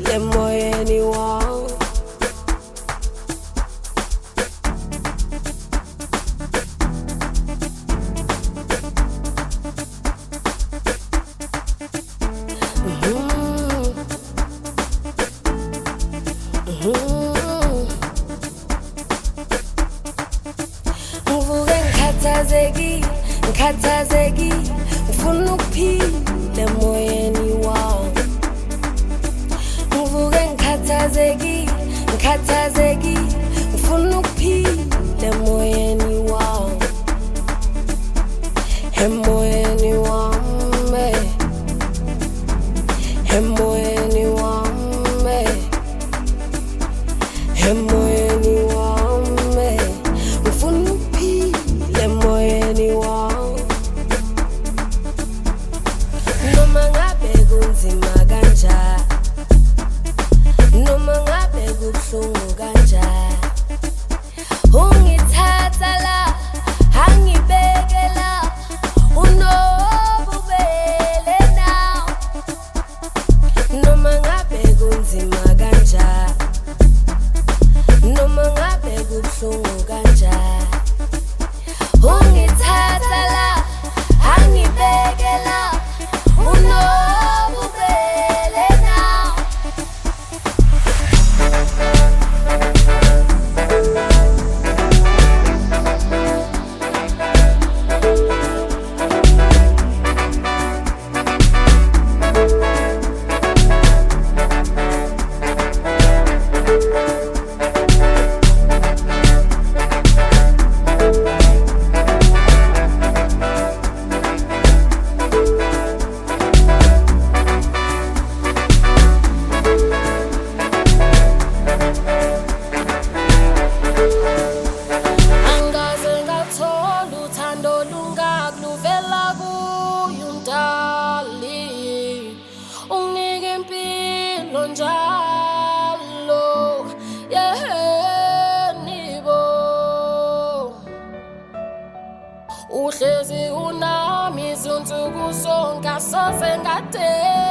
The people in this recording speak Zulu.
emoyeni wami. Ngikhathazeki, ngifuna ukuphila emoyeni wami. Ngivuke ngikhathazeki, ngifuna ukuphila emoyeni wami. Emoyeni wami, emoyeni wami, emoyeni wami. Ngifuna ukuphila emoyeni wami. Noma ngabe kunzima kanjani, noma ngabe kubuhlungu kanjani, ungithatha la, angibeke la, unobubele nawe. Noma ngabe kunzima kanjani, noma ngabe kubuhlungu kanjani, ungithatha la, angibeke la, unobubele nawe. Angaze ngathola uthando lungakuluvela kuye umdali, unginike impilo njalo, yehenibo. Uhlezi unami izinsuku zonke, asoze ngadela.